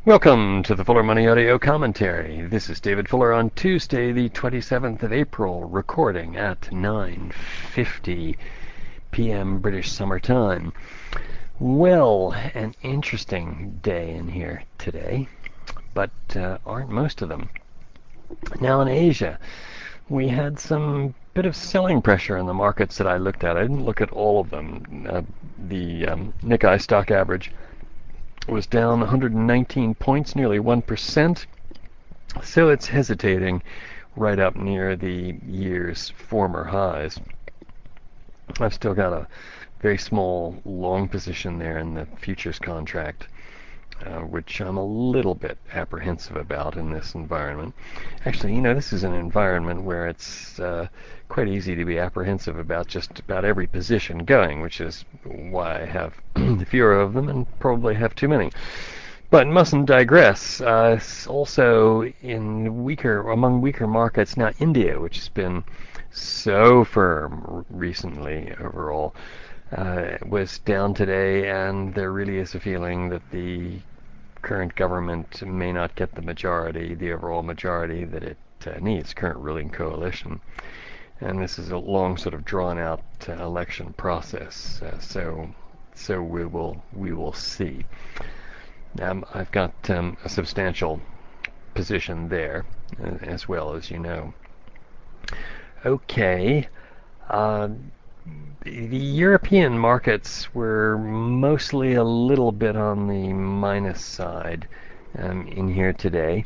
Welcome to the Fuller Money Audio Commentary. This is David Fuller on Tuesday, the 27th of April, recording at 9:50 p.m. British Summer Time. Well, an interesting day in here today, but aren't most of them. Now in Asia, we had some bit of selling pressure in the markets that I looked at. I didn't look at all of them. The Nikkei stock average was down 119 points, nearly 1%. So it's hesitating right up near the year's former highs. I've still got a very small long position there in the futures contract, which I'm a little bit apprehensive about in this environment. Actually, this is an environment where it's quite easy to be apprehensive about just about every position going, which is why I have fewer of them and probably have too many. But mustn't digress. Also, among weaker markets now, India, which has been so firm recently overall, was down today, and there really is a feeling that the current government may not get the overall majority that it needs, current ruling coalition. And this is a long, sort of drawn-out election process. So we will see. I've got a substantial position there, as well as you know. Okay. The European markets were mostly a little bit on the minus side in here today.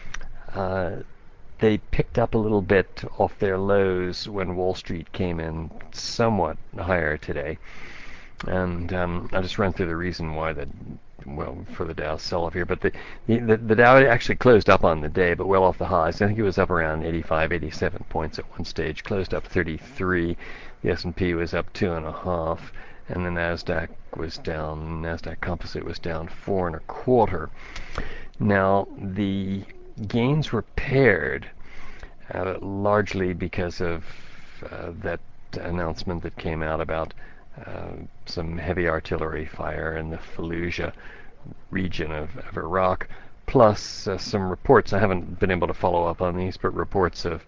They picked up a little bit off their lows when Wall Street came in somewhat higher today. And I'll just run through the reason why for the Dow sell-off here. But the Dow actually closed up on the day, but well off the highs. I think it was up around 85, 87 points at one stage. Closed up 33. The S&P was up 2.5, and the Nasdaq was down. Nasdaq Composite was down 4.25. Now the gains were paired, largely because of that announcement that came out about some heavy artillery fire in the Fallujah region of Iraq, plus some reports. I haven't been able to follow up on these, but reports of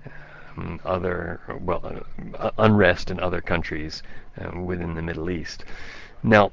unrest in other countries within the Middle East. Now,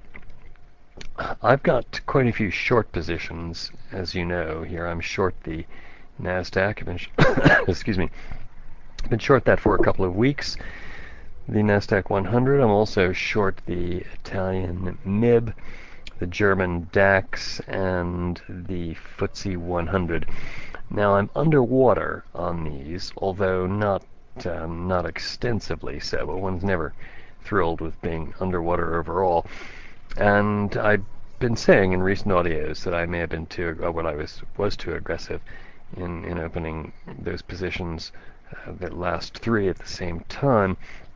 I've got quite a few short positions, as you know. Here I'm short the Nasdaq. Excuse me. I've been short that for a couple of weeks. The Nasdaq 100. I'm also short the Italian MIB, the German DAX, and the FTSE 100. Now I'm underwater on these, although not extensively so. But one's never thrilled with being underwater overall. And I've been saying in recent audios that I may have been was too aggressive in opening those positions, that last three at the same time,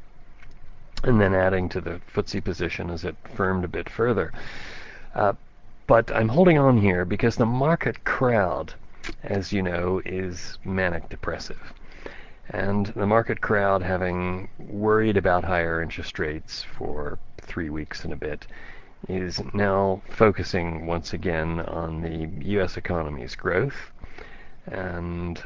and then adding to the FTSE position as it firmed a bit further. But I'm holding on here because the market crowd, as you know, is manic depressive. And the market crowd, having worried about higher interest rates for 3 weeks and a bit, is now focusing once again on the U.S. economy's growth and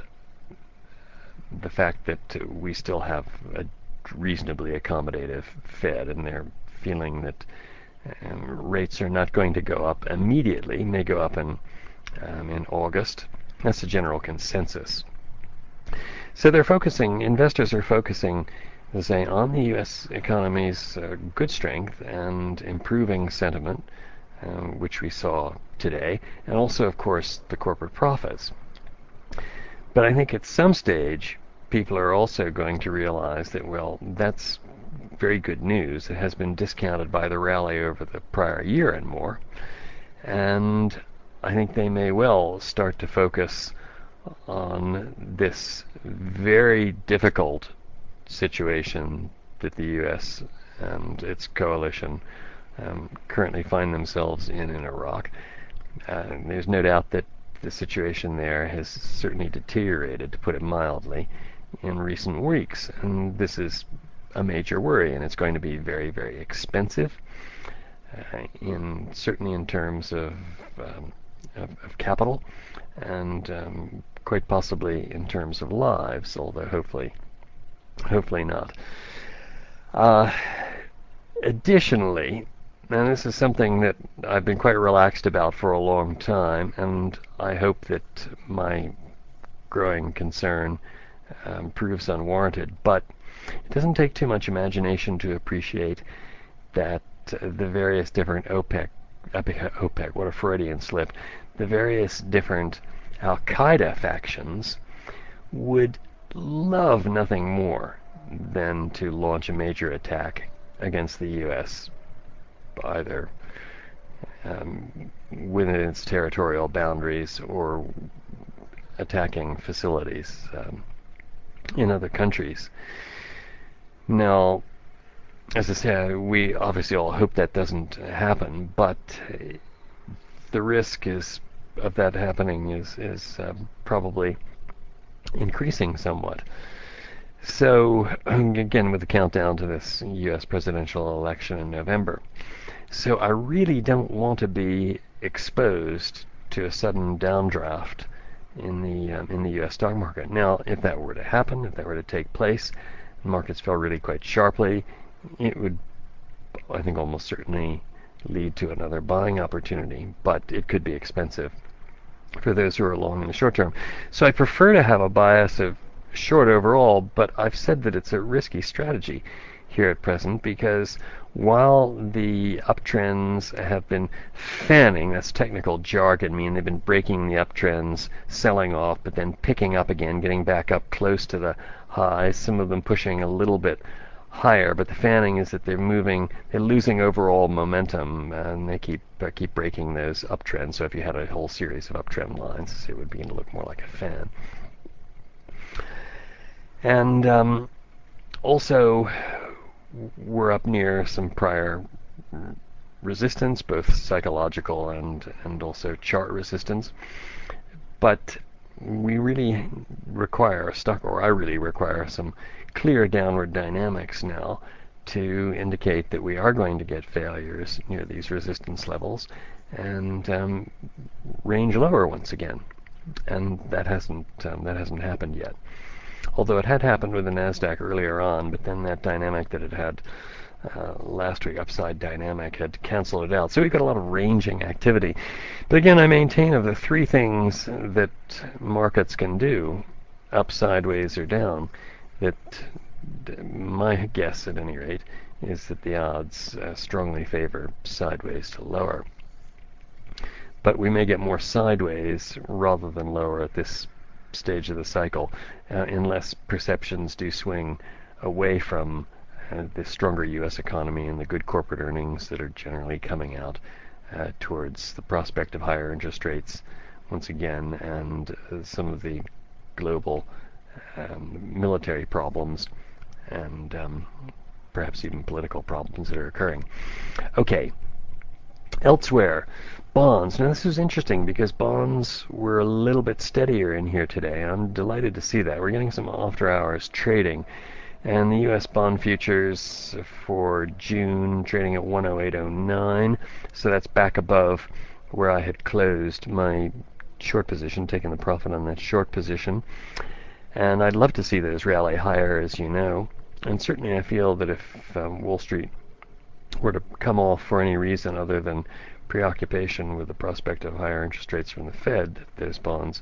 the fact that we still have a reasonably accommodative Fed, and they're feeling that rates are not going to go up immediately. May go up in August. That's the general consensus. So investors are focusing, as I say, on the U.S. economy's good strength and improving sentiment, which we saw today, and also, of course, the corporate profits. But I think at some stage, people are also going to realize that, well, that's very good news. It has been discounted by the rally over the prior year and more. And I think they may well start to focus on this very difficult situation that the U.S. and its coalition currently find themselves in Iraq. There's no doubt that the situation there has certainly deteriorated, to put it mildly, in recent weeks, and this is a major worry, and it's going to be very, very expensive, certainly in terms of capital, and quite possibly in terms of lives, although hopefully not. Uh, Additionally, and this is something that I've been quite relaxed about for a long time, and I hope that my growing concern proves unwarranted, but it doesn't take too much imagination to appreciate that the various different OPEC, what a Freudian slip, the various different Al-Qaeda factions would love nothing more than to launch a major attack against the U.S., either within its territorial boundaries or attacking facilities in other countries. Now, as I said, we obviously all hope that doesn't happen, but the risk of that happening is probably increasing somewhat. So, again, with the countdown to this U.S. presidential election in November. So I really don't want to be exposed to a sudden downdraft in the U.S. stock market. Now, if that were to happen, if that were to take place, the markets fell really quite sharply, it would, I think, almost certainly lead to another buying opportunity, but it could be expensive for those who are long in the short term. So I prefer to have a bias of short overall, but I've said that it's a risky strategy here at present, because while the uptrends have been fanning, that's technical jargon, mean they've been breaking the uptrends, selling off, but then picking up again, getting back up close to the highs, some of them pushing a little bit higher, but the fanning is that they're losing overall momentum, and they keep breaking those uptrends. So if you had a whole series of uptrend lines, it would begin to look more like a fan. And also, we're up near some prior resistance, both psychological and also chart resistance. But we really require I really require some clear downward dynamics now to indicate that we are going to get failures near these resistance levels and range lower once again. And that hasn't happened yet. Although it had happened with the Nasdaq earlier on, but then that dynamic that it had last week, upside dynamic, had canceled it out. So we've got a lot of ranging activity. But again, I maintain of the three things that markets can do, up, sideways, or down, that my guess at any rate is that the odds strongly favor sideways to lower. But we may get more sideways rather than lower at this stage of the cycle, unless perceptions do swing away from the stronger U.S. economy and the good corporate earnings that are generally coming out towards the prospect of higher interest rates once again, and some of the global military problems and perhaps even political problems that are occurring. Okay. Elsewhere, bonds. Now this is interesting because bonds were a little bit steadier in here today. I'm delighted to see that. We're getting some after-hours trading. And the U.S. bond futures for June trading at 108.09. So that's back above where I had closed my short position, taking the profit on that short position. And I'd love to see those rally higher, as you know. And certainly I feel that if Wall Street were to come off for any reason other than preoccupation with the prospect of higher interest rates from the Fed, those bonds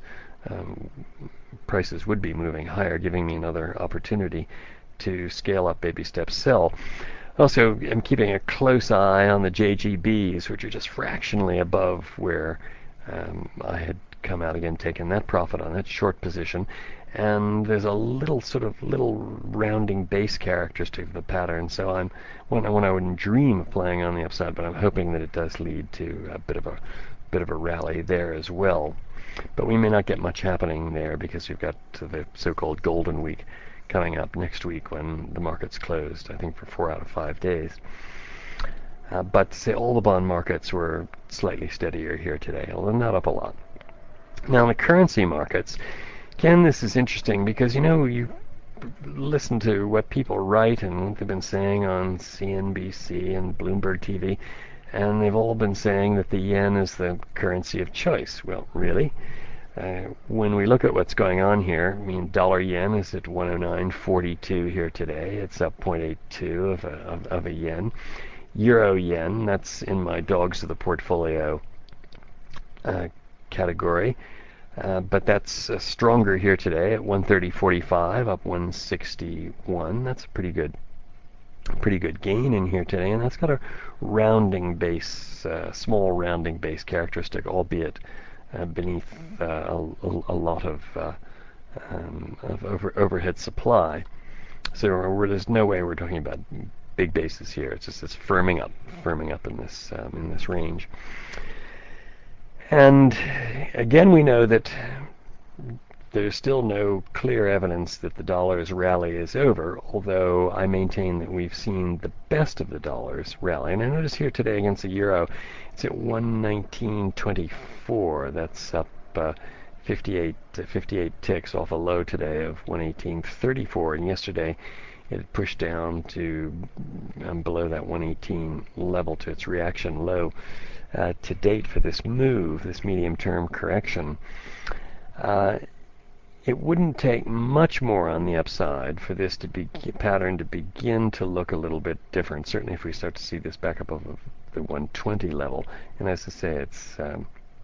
prices would be moving higher, giving me another opportunity to scale up, baby steps, sell. Also, I'm keeping a close eye on the JGBs, which are just fractionally above where I had come out again, taking that profit on that short position. And there's a little rounding base characteristic of the pattern. So when I wouldn't dream of playing on the upside, but I'm hoping that it does lead to a bit of a rally there as well. But we may not get much happening there because we've got the so-called golden week coming up next week when the market's closed, I think, for 4 out of 5 days. But say all the bond markets were slightly steadier here today, although not up a lot. Now in the currency markets, again, this is interesting because, you listen to what people write and what they've been saying on CNBC and Bloomberg TV, and they've all been saying that the yen is the currency of choice. Well, really? When we look at what's going on here, I mean, dollar yen is at 109.42 here today. It's up 0.82 of a yen. Euro yen, that's in my dogs of the portfolio category. But that's stronger here today at 130.45, up 161. That's a pretty good gain in here today, and that's got a rounding base, small rounding base characteristic, albeit beneath a lot of overhead supply. So there's no way we're talking about big bases here. It's just firming up in this range. And again, we know that there's still no clear evidence that the dollar's rally is over, although I maintain that we've seen the best of the dollar's rally. And I notice here today against the euro, it's at 119.24. That's up 58 ticks off a low today of 118.34. And yesterday it pushed down to below that 118 level to its reaction low to date for this move, this medium-term correction. It wouldn't take much more on the upside for this pattern to begin to look a little bit different. Certainly if we start to see this back up over the 120 level. And as I say, it's at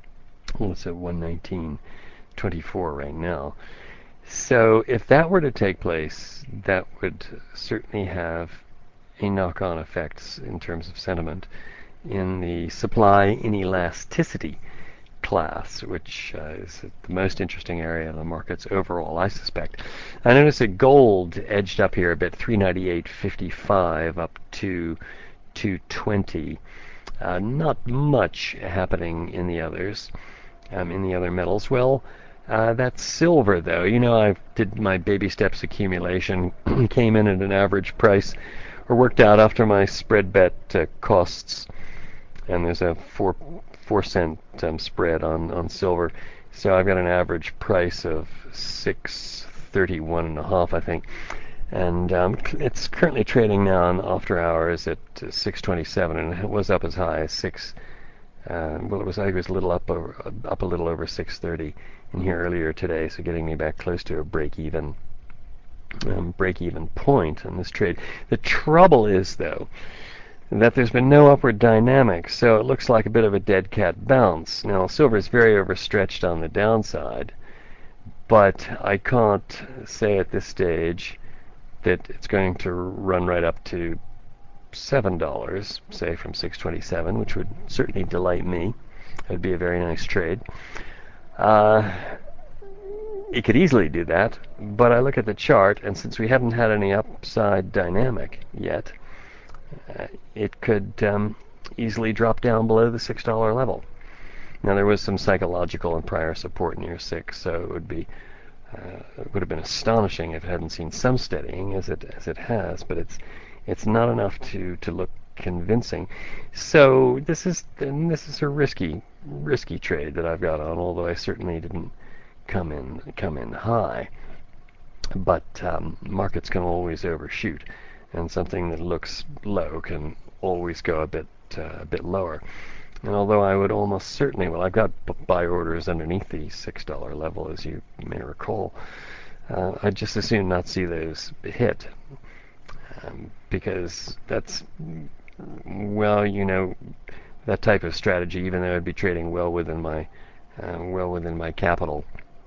119.24 right now. So if that were to take place, that would certainly have a knock-on effects in terms of sentiment in the supply inelasticity class, which is the most interesting area of the markets overall, I suspect. I notice that gold edged up here a bit, 398.55 up to 220. Not much happening in the others, in the other metals. Well, that's silver, though. You know, I did my baby steps accumulation, came in at an average price, or worked out after my spread bet costs, and there's a 4-cent spread on silver. So I've got an average price of 631.5, I think. And it's currently trading now on after hours at 627, and it was up as high as 6. Well, it was a little up a little over 630 in here earlier today, so getting me back close to a break-even point in this trade. The trouble is, though, that there's been no upward dynamic, so it looks like a bit of a dead cat bounce. Now, silver is very overstretched on the downside, but I can't say at this stage that it's going to run right up to $7, say from 627, which would certainly delight me. It would be a very nice trade. It could easily do that, but I look at the chart, and since we haven't had any upside dynamic yet, it could easily drop down below the $6 level. Now, there was some psychological and prior support near 6, so it would have been astonishing if it hadn't seen some steadying, as it has, but it's not enough to look convincing. So this is a risky trade that I've got on, although I certainly didn't come in high. But markets can always overshoot, and something that looks low can always go a bit lower. And although I would almost certainly, well, I've got buy orders underneath the $6 level, as you may recall. I'd just as soon not see those hit, because that's, well, you know, that type of strategy, even though I'd be trading well within my capital,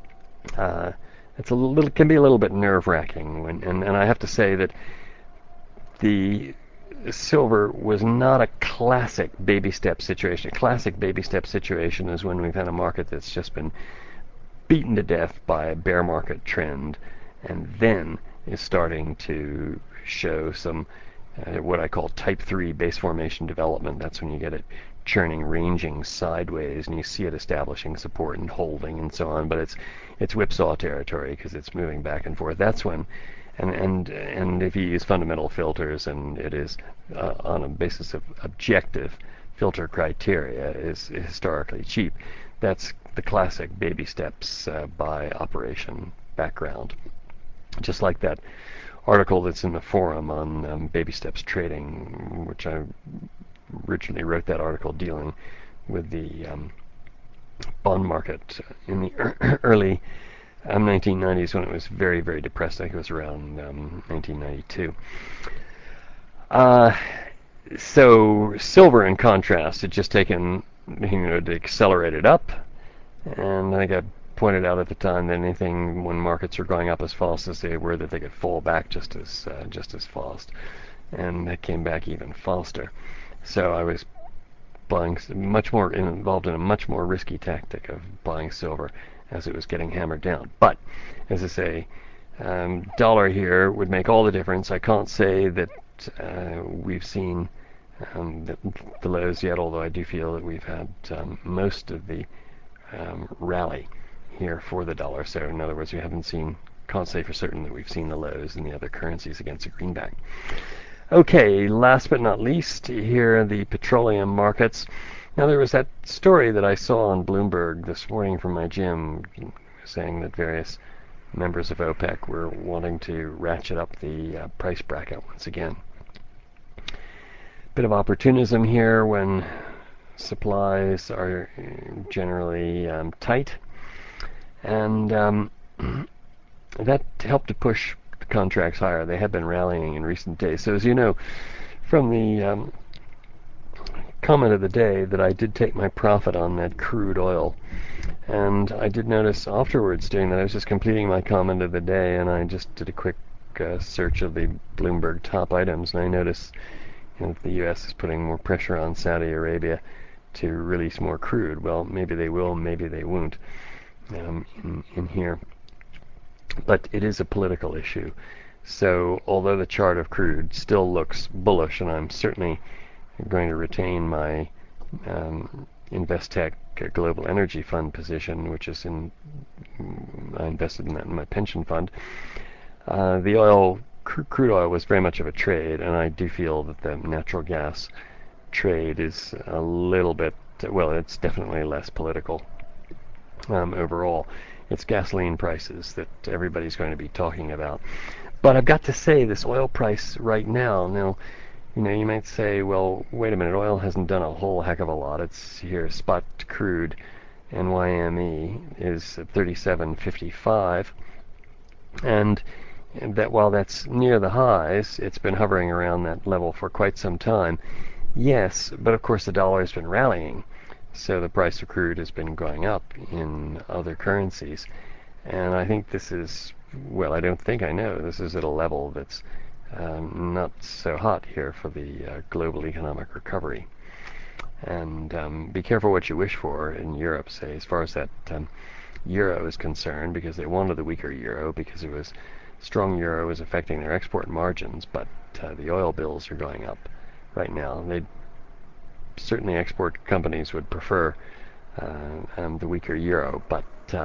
can be a little bit nerve-wracking. And I have to say that the silver was not a classic baby step situation. A classic baby step situation is when we've had a market that's just been beaten to death by a bear market trend, and then is starting to show some what I call type 3 base formation development. That's when you get it churning, ranging sideways, and you see it establishing support and holding and so on. But it's whipsaw territory because it's moving back and forth. That's when, and if you use fundamental filters, and it is on a basis of objective filter criteria, is historically cheap. That's the classic baby steps by operation background. Just like that article that's in the forum on baby steps trading, which I originally wrote that article dealing with the bond market in the early 1990s, when it was very, very depressed. I think it was around 1992. So silver, in contrast, had just taken, to accelerate it up, and I think I pointed out at the time that anything when markets are going up as fast as they were, that they could fall back just as fast, and that came back even faster. So I was buying much more involved in a much more risky tactic of buying silver as it was getting hammered down. But as I say, dollar here would make all the difference. I can't say that we've seen the lows yet, although I do feel that we've had most of the rally here for the dollar. So in other words, can't say for certain that we've seen the lows in the other currencies against the greenback. Okay, last but not least, here are the petroleum markets. Now, there was that story that I saw on Bloomberg this morning from my gym saying that various members of OPEC were wanting to ratchet up the price bracket once again. Bit of opportunism here when supplies are generally tight, and that helped to push contracts higher. They have been rallying in recent days. So as you know from the comment of the day, that I did take my profit on that crude oil, and I did notice afterwards doing that, I was just completing my comment of the day, and I just did a quick search of the Bloomberg top items, and I noticed the U.S. is putting more pressure on Saudi Arabia to release more crude. Well, maybe they will, maybe they won't in here. But it is a political issue. So although the chart of crude still looks bullish, and I'm certainly going to retain my Investec Global Energy Fund position, which is I invested in that in my pension fund, the crude oil was very much of a trade, and I do feel that the natural gas trade is a little bit, well, it's definitely less political overall. It's gasoline prices that everybody's going to be talking about. But I've got to say, this oil price right now, you might say, well, wait a minute, oil hasn't done a whole heck of a lot. It's here, spot crude NYME is 37.55, and that while that's near the highs, it's been hovering around that level for quite some time. Yes, but of course the dollar has been rallying, so the price of crude has been going up in other currencies. And I think this is, well, I don't think I know, this is at a level that's not so hot here for the global economic recovery. And be careful what you wish for in Europe, say, as far as that euro is concerned, because they wanted the weaker euro because it was strong euro was affecting their export margins, but the oil bills are going up right now. Certainly export companies would prefer the weaker euro, but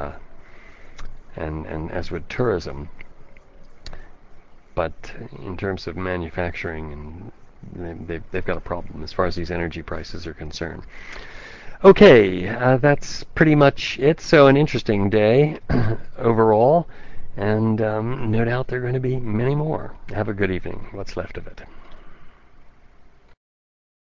and as would tourism. But in terms of manufacturing, they've got a problem as far as these energy prices are concerned. Okay, that's pretty much it. So an interesting day overall, and no doubt there are going to be many more. Have a good evening, what's left of it.